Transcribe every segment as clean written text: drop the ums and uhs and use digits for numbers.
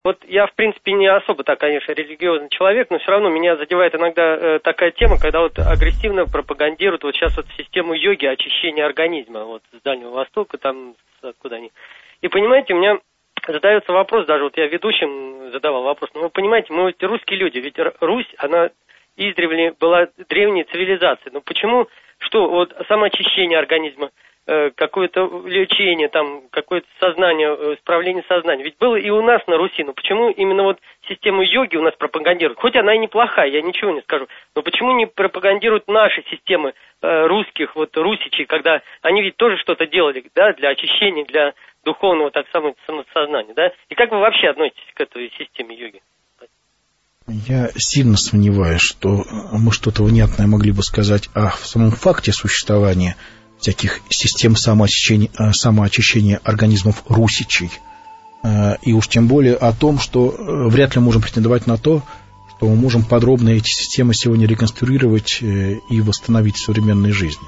Вот я, в принципе, не особо так, конечно, религиозный человек, но все равно меня задевает иногда такая тема, когда вот агрессивно пропагандируют вот сейчас вот систему йоги, очищения организма, вот с Дальнего Востока, там, откуда они. И понимаете, у меня задается вопрос, даже вот я ведущим задавал вопрос, ну вы понимаете, мы ведь русские люди, ведь Русь, она издревле была древней цивилизацией, но почему, что вот самоочищение организма, какое-то лечение, там, какое-то сознание, исправление сознания. Ведь было и у нас на Руси, но почему именно вот систему йоги у нас пропагандируют? Хоть она и неплохая, я ничего не скажу, но почему не пропагандируют наши системы русских, вот русичей, когда они ведь тоже что-то делали, да, для очищения, для духовного, так самосознания, да? И как вы вообще относитесь к этой системе йоги? Я сильно сомневаюсь, что мы что-то внятное могли бы сказать о самом факте существования всяких систем самоочищения организмов русичей. И уж тем более о том, что вряд ли можем претендовать на то, что мы можем подробно эти системы сегодня реконструировать и восстановить в современной жизни.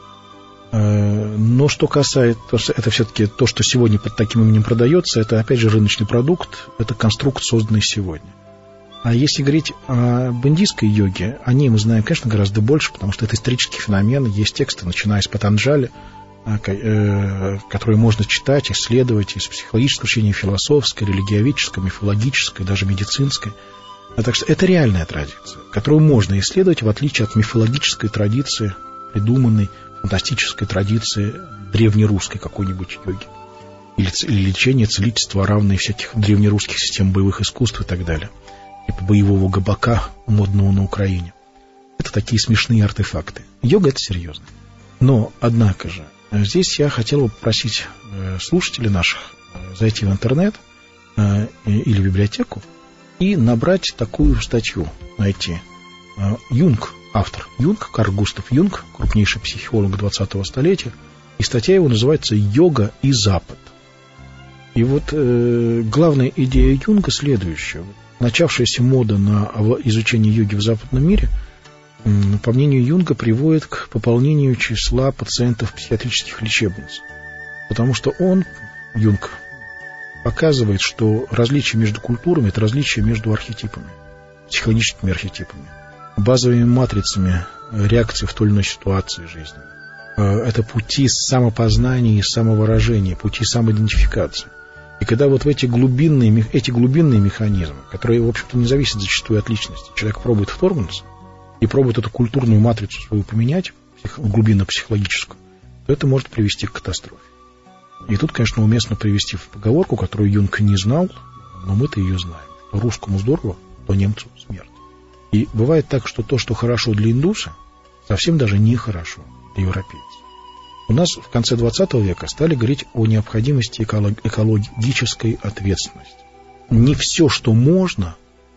Но что касается, это все-таки то, что сегодня под таким именем продается, это опять же рыночный продукт, это конструкт, созданный сегодня. А если говорить об индийской йоге, о ней мы знаем, конечно, гораздо больше, потому что это исторический феномен, есть тексты, начиная с Патанджали, которые можно читать, исследовать из психологической учения, философской, религиоведческой, мифологической, даже медицинской. Так что это реальная традиция, которую можно исследовать, в отличие от мифологической традиции, придуманной, фантастической традиции древнерусской какой-нибудь йоги. Или лечение, целительство, равные всяких древнерусских систем боевых искусств и так далее. Типа боевого габака, модного на Украине. Это такие смешные артефакты. Йога — это серьезно. Но, однако же, здесь я хотел бы попросить слушателей наших зайти в интернет или в библиотеку и набрать такую статью, найти. Юнг, автор Юнг, Карл Густав Юнг, крупнейший психолог 20-го столетия, и статья его называется «Йога и Запад». И вот главная идея Юнга следующая. Начавшаяся мода на изучение йоги в западном мире, по мнению Юнга, приводит к пополнению числа пациентов психиатрических лечебниц. Потому что Юнг, показывает, что различие между культурами – это различие между архетипами, психологическими архетипами, базовыми матрицами реакции в той или иной ситуации жизни. Это пути самопознания и самовыражения, пути самоидентификации. И когда вот в эти глубинные механизмы, которые, в общем-то, не зависят зачастую от личности, человек пробует вторгнуться и пробует эту культурную матрицу свою поменять, глубинно-психологическую, то это может привести к катастрофе. И тут, конечно, уместно привести в поговорку, которую Юнг не знал, но мы-то ее знаем, что русскому здорово, то немцу смерть. И бывает так, что то, что хорошо для индуса, совсем даже нехорошо для европейца. У нас в конце 20 века стали говорить о необходимости экологической ответственности. Не все, что можно.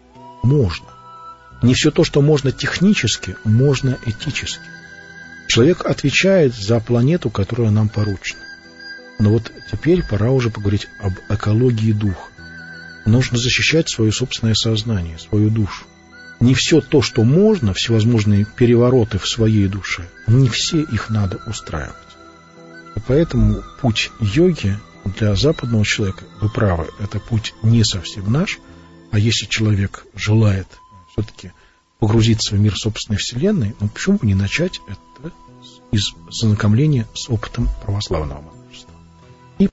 Не все то, что можно технически, можно этически. Человек отвечает за планету, которая нам поручена. Но вот теперь пора уже поговорить об экологии духа. Нужно защищать свое собственное сознание, свою душу. Не все то, что можно, всевозможные перевороты в своей душе, не все их надо устраивать. И поэтому путь йоги для западного человека, вы правы, это путь не совсем наш, а если человек желает все-таки погрузиться в мир собственной вселенной, почему бы не начать это из знакомления с опытом православного?